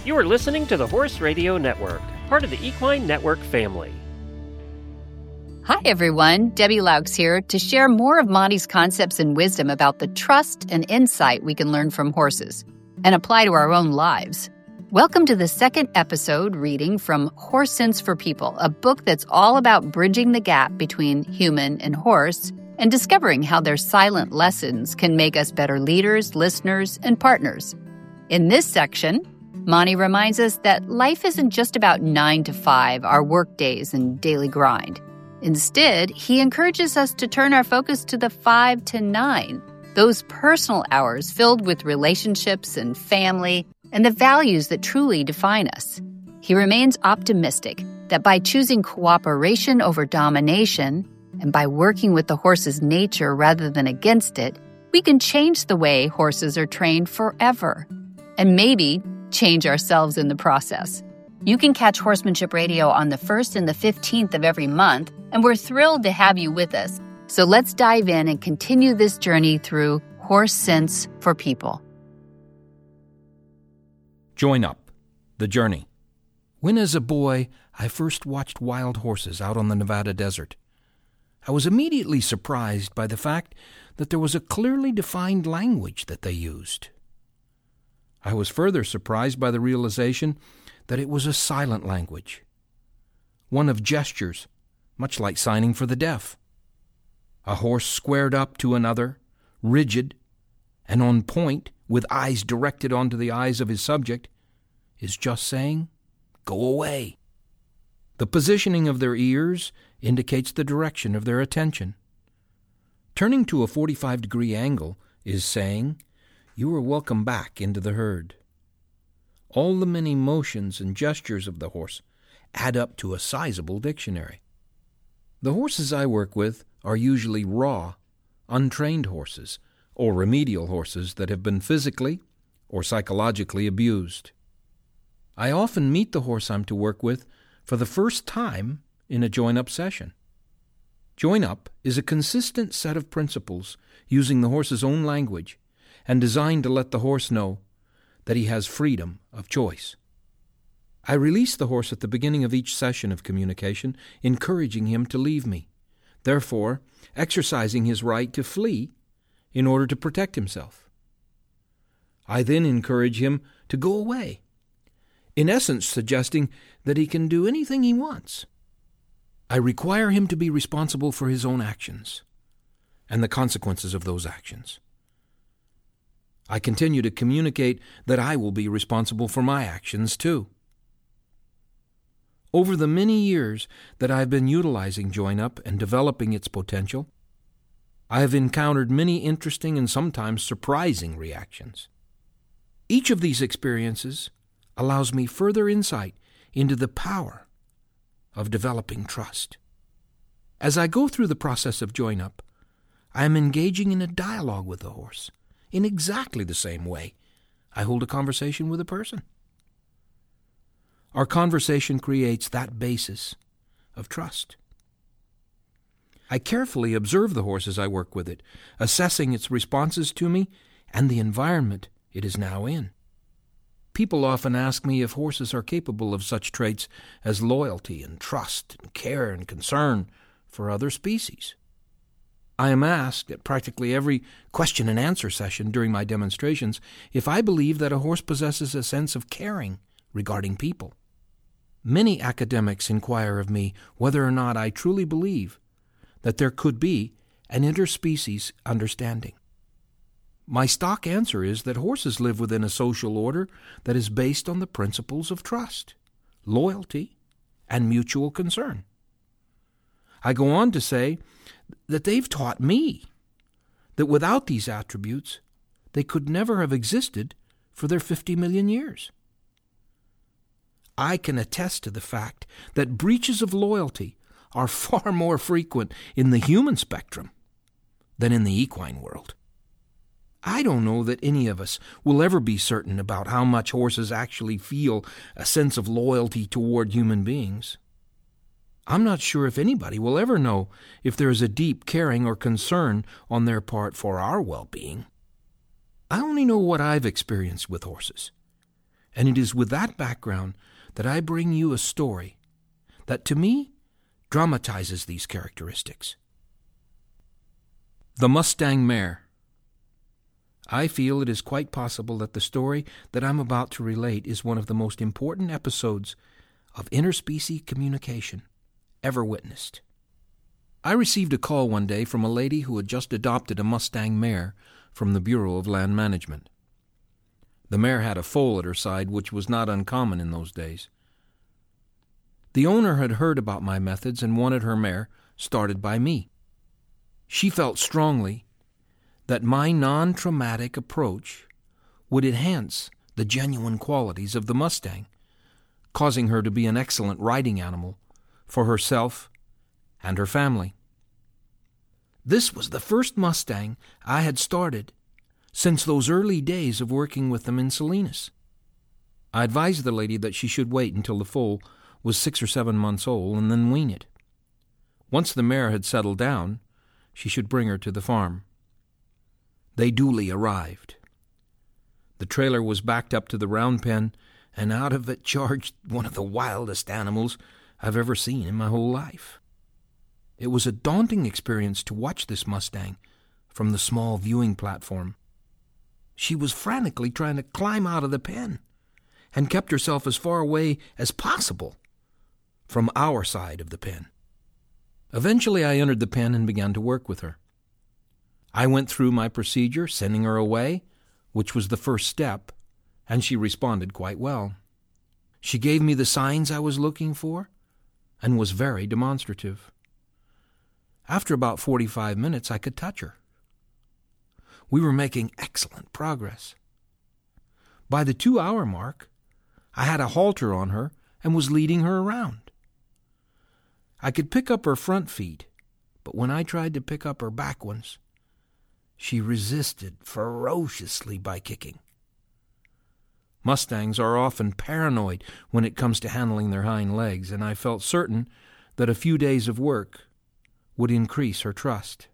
You are listening to the Horse Radio Network, part of the Equine Network family. Hi, everyone. Debbie Laux here to share more of Monty's concepts and wisdom about the trust and insight we can learn from horses and apply to our own lives. Welcome to the second episode reading from Horse Sense for People, a book that's all about bridging the gap between human and horse and discovering how their silent lessons can make us better leaders, listeners, and partners. In this section, Monty reminds us that life isn't just about 9 to 5, our work days and daily grind. Instead, he encourages us to turn our focus to the 5 to 9, those personal hours filled with relationships and family and the values that truly define us. He remains optimistic that by choosing cooperation over domination and by working with the horse's nature rather than against it, we can change the way horses are trained forever and maybe change ourselves in the process. You can catch Horsemanship Radio on the 1st and the 15th of every month, and we're thrilled to have you with us. So let's dive in and continue this journey through Horse Sense for People. Join Up, The Journey. When as a boy, I first watched wild horses out on the Nevada desert, I was immediately surprised by the fact that there was a clearly defined language that they used. I was further surprised by the realization that it was a silent language, one of gestures, much like signing for the deaf. A horse squared up to another, rigid, and on point, with eyes directed onto the eyes of his subject, is just saying, "Go away." The positioning of their ears indicates the direction of their attention. Turning to a 45-degree angle is saying, "You are welcome back into the herd." All the many motions and gestures of the horse add up to a sizable dictionary. The horses I work with are usually raw, untrained horses, or remedial horses that have been physically or psychologically abused. I often meet the horse I'm to work with for the first time in a join-up session. Join-up is a consistent set of principles using the horse's own language and designed to let the horse know that he has freedom of choice. I release the horse at the beginning of each session of communication, encouraging him to leave me, therefore exercising his right to flee in order to protect himself. I then encourage him to go away, in essence suggesting that he can do anything he wants. I require him to be responsible for his own actions and the consequences of those actions. I continue to communicate that I will be responsible for my actions too. Over the many years that I've been utilizing Join-Up and developing its potential, I have encountered many interesting and sometimes surprising reactions. Each of these experiences allows me further insight into the power of developing trust. As I go through the process of Join-Up, I am engaging in a dialogue with the horse in exactly the same way I hold a conversation with a person. Our conversation creates that basis of trust. I carefully observe the horse as I work with it, assessing its responses to me and the environment it is now in. People often ask me if horses are capable of such traits as loyalty and trust and care and concern for other species. I am asked at practically every question and answer session during my demonstrations if I believe that a horse possesses a sense of caring regarding people. Many academics inquire of me whether or not I truly believe that there could be an interspecies understanding. My stock answer is that horses live within a social order that is based on the principles of trust, loyalty, and mutual concern. I go on to say that they've taught me that without these attributes, they could never have existed for their 50 million years. I can attest to the fact that breaches of loyalty are far more frequent in the human spectrum than in the equine world. I don't know that any of us will ever be certain about how much horses actually feel a sense of loyalty toward human beings. I'm not sure if anybody will ever know if there is a deep caring or concern on their part for our well-being. I only know what I've experienced with horses, And it is with that background that I bring you a story that, to me, dramatizes these characteristics. The Mustang Mare. I feel it is quite possible that the story that I'm about to relate is one of the most important episodes of interspecies communication ever witnessed. I received a call one day from a lady who had just adopted a Mustang mare from the Bureau of Land Management. The mare had a foal at her side, which was not uncommon in those days. The owner had heard about my methods and wanted her mare started by me. She felt strongly that my non-traumatic approach would enhance the genuine qualities of the Mustang, causing her to be an excellent riding animal for herself and her family. This was the first Mustang I had started since those early days of working with them in Salinas. I advised the lady that she should wait until the foal was 6 or 7 months old and then wean it. Once the mare had settled down, she should bring her to the farm. They duly arrived. The trailer was backed up to the round pen, and out of it charged one of the wildest animals I've ever seen in my whole life. It was a daunting experience to watch this Mustang from the small viewing platform. She was frantically trying to climb out of the pen and kept herself as far away as possible from our side of the pen. Eventually I entered the pen and began to work with her. I went through my procedure, sending her away, which was the first step, and she responded quite well. She gave me the signs I was looking for and was very demonstrative. After about 45 minutes, I could touch her. We were making excellent progress. By the 2-hour mark, I had a halter on her and was leading her around. I could pick up her front feet, but when I tried to pick up her back ones, she resisted ferociously by kicking. Mustangs are often paranoid when it comes to handling their hind legs, and I felt certain that a few days of work would increase her trust.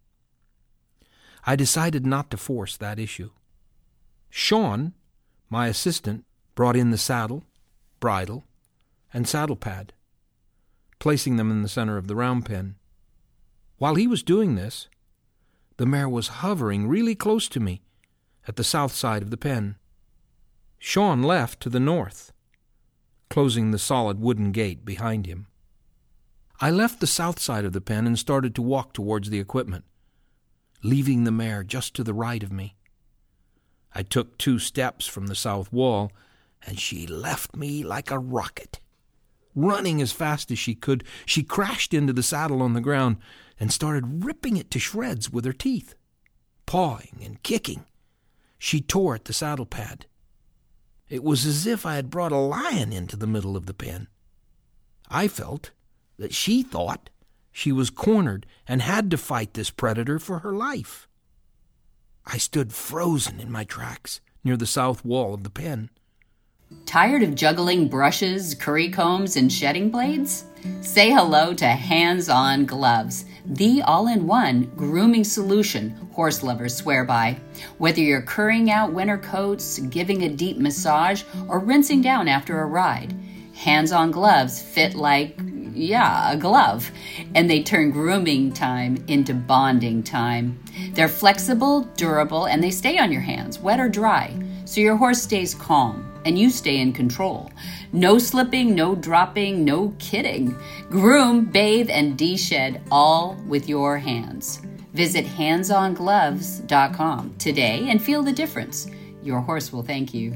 I decided not to force that issue. Sean, my assistant, brought in the saddle, bridle, and saddle pad, placing them in the center of the round pen. While he was doing this, the mare was hovering really close to me at the south side of the pen. Sean left to the north, closing the solid wooden gate behind him. I left the south side of the pen and started to walk towards the equipment, leaving the mare just to the right of me. I took 2 steps from the south wall, and she left me like a rocket. Running as fast as she could, she crashed into the saddle on the ground and started ripping it to shreds with her teeth. Pawing and kicking, she tore at the saddle pad. It was as if I had brought a lion into the middle of the pen. I felt that she thought she was cornered and had to fight this predator for her life. I stood frozen in my tracks near the south wall of the pen. Tired of juggling brushes, curry combs, and shedding blades? Say hello to Hands-On Gloves, the all-in-one grooming solution horse lovers swear by. Whether you're currying out winter coats, giving a deep massage, or rinsing down after a ride, Hands-On Gloves fit like, a glove, and they turn grooming time into bonding time. They're flexible, durable, and they stay on your hands, wet or dry, so your horse stays calm and you stay in control. No slipping, no dropping, no kidding. Groom, bathe, and de-shed all with your hands. Visit handsongloves.com today and feel the difference. Your horse will thank you.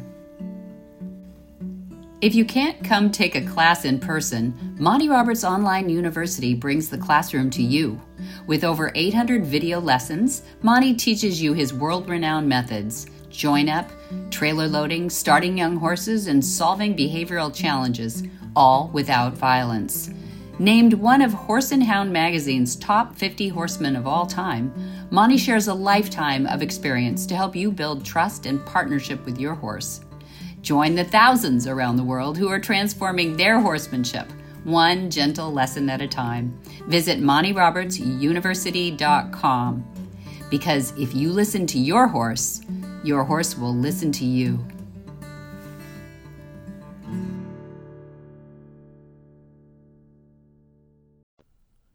If you can't come take a class in person, Monty Roberts Online University brings the classroom to you. With over 800 video lessons, Monty teaches you his world-renowned methods: join-up, trailer loading, starting young horses, and solving behavioral challenges, all without violence. Named one of Horse and Hound magazine's top 50 horsemen of all time, Monty shares a lifetime of experience to help you build trust and partnership with your horse. Join the thousands around the world who are transforming their horsemanship, one gentle lesson at a time. Visit MontyRobertsUniversity.com. Because if you listen to your horse will listen to you.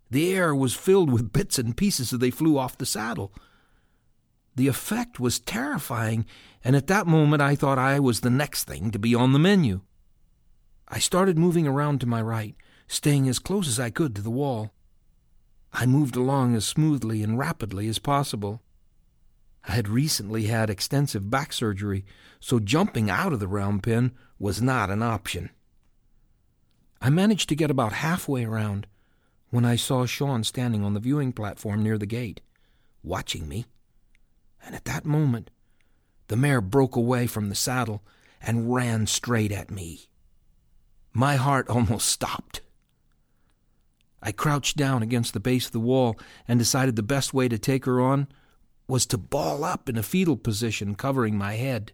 The air was filled with bits and pieces as they flew off the saddle. The effect was terrifying, and at that moment I thought I was the next thing to be on the menu. I started moving around to my right, staying as close as I could to the wall. I moved along as smoothly and rapidly as possible. I had recently had extensive back surgery, so jumping out of the round pen was not an option. I managed to get about halfway around when I saw Sean standing on the viewing platform near the gate, watching me. And at that moment, the mare broke away from the saddle and ran straight at me. My heart almost stopped. I crouched down against the base of the wall and decided the best way to take her on was to ball up in a fetal position, covering my head.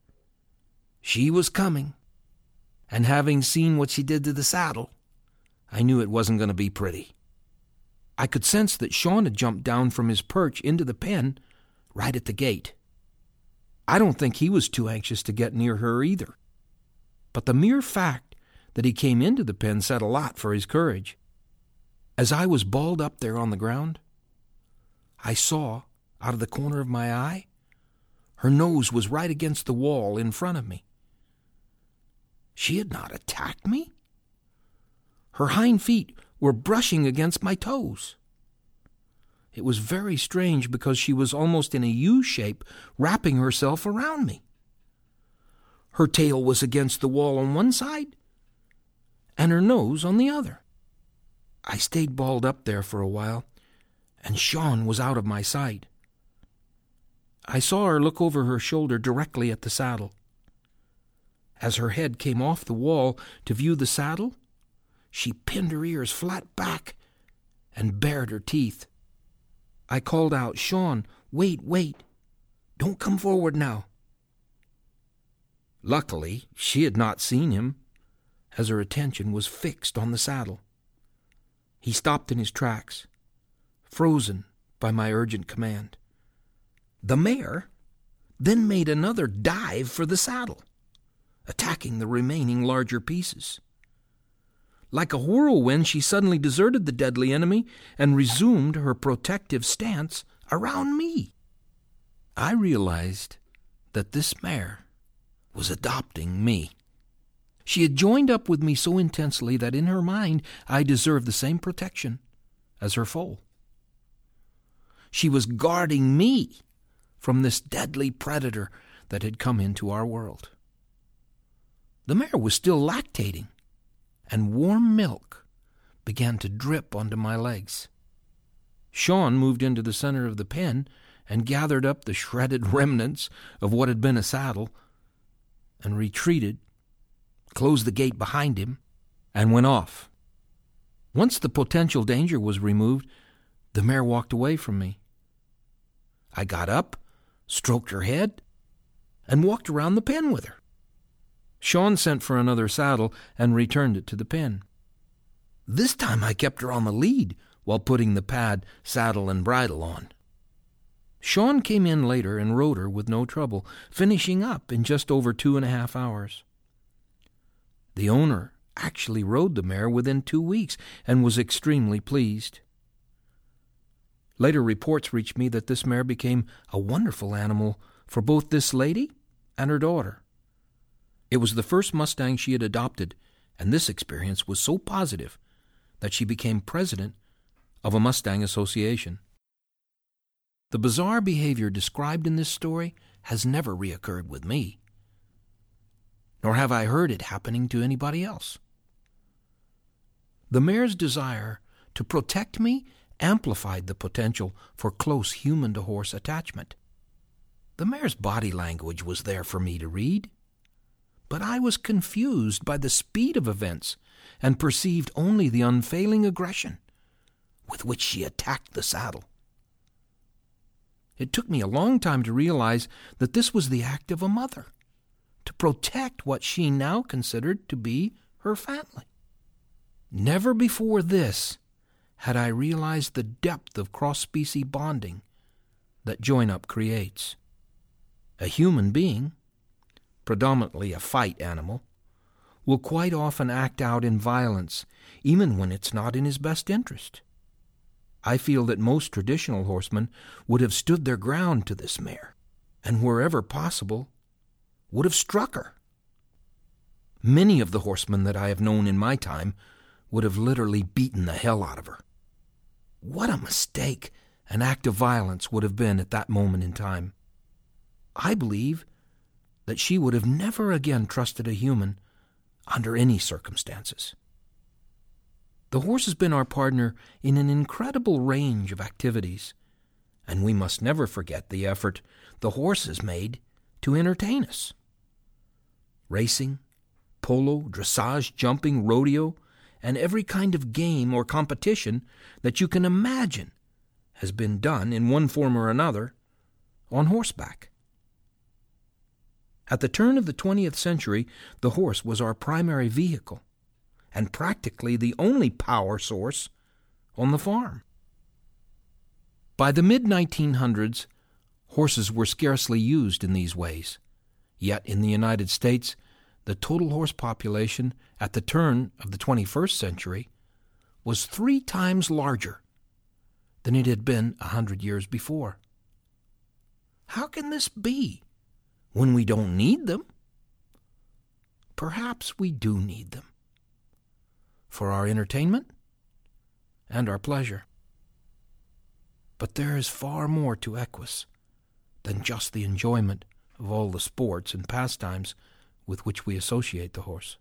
She was coming, and having seen what she did to the saddle, I knew it wasn't going to be pretty. I could sense that Sean had jumped down from his perch into the pen right at the gate. I don't think he was too anxious to get near her either. But the mere fact that he came into the pen said a lot for his courage. As I was balled up there on the ground, I saw, out of the corner of my eye, her nose was right against the wall in front of me. She had not attacked me. Her hind feet were brushing against my toes. It was very strange because she was almost in a U shape, wrapping herself around me. Her tail was against the wall on one side, and her nose on the other. I stayed balled up there for a while, and Sean was out of my sight. I saw her look over her shoulder directly at the saddle. As her head came off the wall to view the saddle, she pinned her ears flat back and bared her teeth. I called out, "Sean, wait, don't come forward now." Luckily, she had not seen him, as her attention was fixed on the saddle. He stopped in his tracks, frozen by my urgent command. The mare then made another dive for the saddle, attacking the remaining larger pieces. Like a whirlwind, she suddenly deserted the deadly enemy and resumed her protective stance around me. I realized that this mare was adopting me. She had joined up with me so intensely that in her mind I deserved the same protection as her foal. She was guarding me from this deadly predator that had come into our world. The mare was still lactating, and warm milk began to drip onto my legs. Sean moved into the center of the pen and gathered up the shredded remnants of what had been a saddle and retreated, closed the gate behind him, and went off. Once the potential danger was removed, the mare walked away from me. I got up, stroked her head, and walked around the pen with her. Sean sent for another saddle and returned it to the pen. This time I kept her on the lead while putting the pad, saddle, and bridle on. Sean came in later and rode her with no trouble, finishing up in just over 2.5 hours. The owner actually rode the mare within 2 weeks and was extremely pleased. Later reports reached me that this mare became a wonderful animal for both this lady and her daughter. It was the first Mustang she had adopted, and this experience was so positive that she became president of a Mustang association. The bizarre behavior described in this story has never reoccurred with me, nor have I heard it happening to anybody else. The mare's desire to protect me amplified the potential for close human-to-horse attachment. The mare's body language was there for me to read, but I was confused by the speed of events and perceived only the unfailing aggression with which she attacked the saddle. It took me a long time to realize that this was the act of a mother, to protect what she now considered to be her family. Never before this had I realized the depth of cross-species bonding that join-up creates. A human being, predominantly a fight animal, will quite often act out in violence, even when it's not in his best interest. I feel that most traditional horsemen would have stood their ground to this mare, and wherever possible, would have struck her. Many of the horsemen that I have known in my time would have literally beaten the hell out of her. What a mistake an act of violence would have been at that moment in time. I believe that she would have never again trusted a human under any circumstances. The horse has been our partner in an incredible range of activities, and we must never forget the effort the horse has made to entertain us. Racing, polo, dressage, jumping, rodeo, and every kind of game or competition that you can imagine has been done in one form or another on horseback. At the turn of the 20th century, the horse was our primary vehicle and practically the only power source on the farm. By the mid-1900s, horses were scarcely used in these ways. Yet in the United States, the total horse population at the turn of the 21st century was 3 times larger than it had been 100 years before. How can this be when we don't need them? Perhaps we do need them for our entertainment and our pleasure. But there is far more to Equus than just the enjoyment of all the sports and pastimes with which we associate the horse.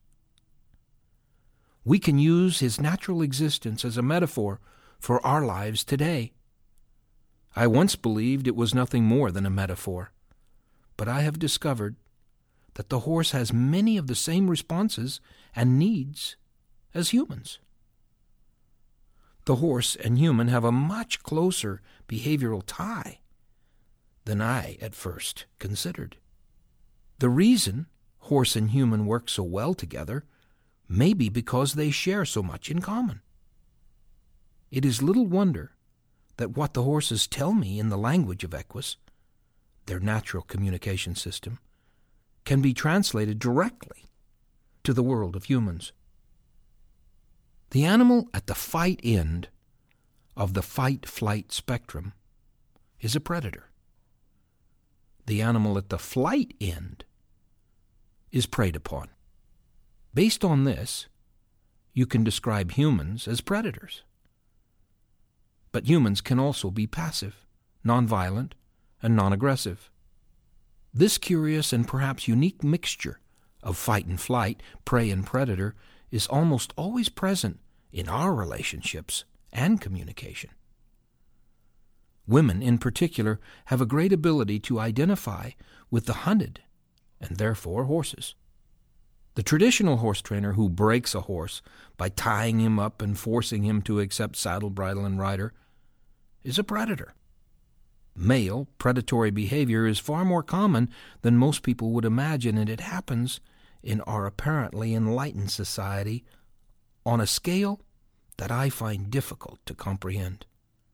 We can use his natural existence as a metaphor for our lives today. I once believed it was nothing more than a metaphor, but I have discovered that the horse has many of the same responses and needs as humans. The horse and human have a much closer behavioral tie than I at first considered. The reason horse and human work so well together may be because they share so much in common. It is little wonder that what the horses tell me in the language of Equus, their natural communication system, can be translated directly to the world of humans. The animal at the fight end of the fight-flight spectrum is a predator. The animal at the flight end is preyed upon. Based on this, you can describe humans as predators. But humans can also be passive, nonviolent, and non-aggressive. This curious and perhaps unique mixture of fight and flight, prey and predator, is almost always present in our relationships and communication. Women, in particular, have a great ability to identify with the hunted, and therefore horses. The traditional horse trainer who breaks a horse by tying him up and forcing him to accept saddle, bridle, and rider is a predator. Male predatory behavior is far more common than most people would imagine, and it happens in our apparently enlightened society on a scale that I find difficult to comprehend.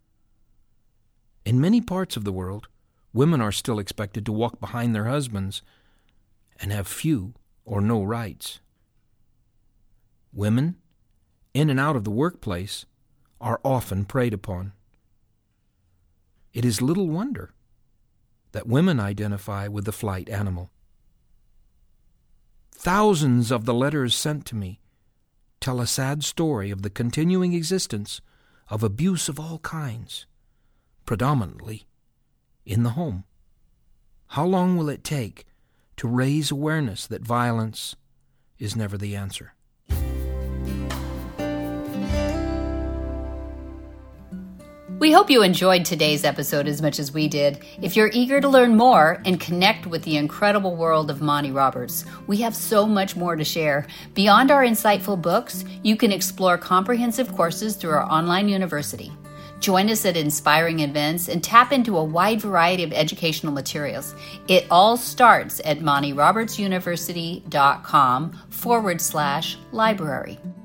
In many parts of the world, women are still expected to walk behind their husbands and have few or no rights. Women, in and out of the workplace, are often preyed upon. It is little wonder that women identify with the flight animal. Thousands of the letters sent to me tell a sad story of the continuing existence of abuse of all kinds, predominantly in the home. How long will it take to raise awareness that violence is never the answer? We hope you enjoyed today's episode as much as we did. If you're eager to learn more and connect with the incredible world of Monty Roberts, we have so much more to share. Beyond our insightful books, you can explore comprehensive courses through our online university. Join us at inspiring events and tap into a wide variety of educational materials. It all starts at MontyRobertsUniversity.com/library.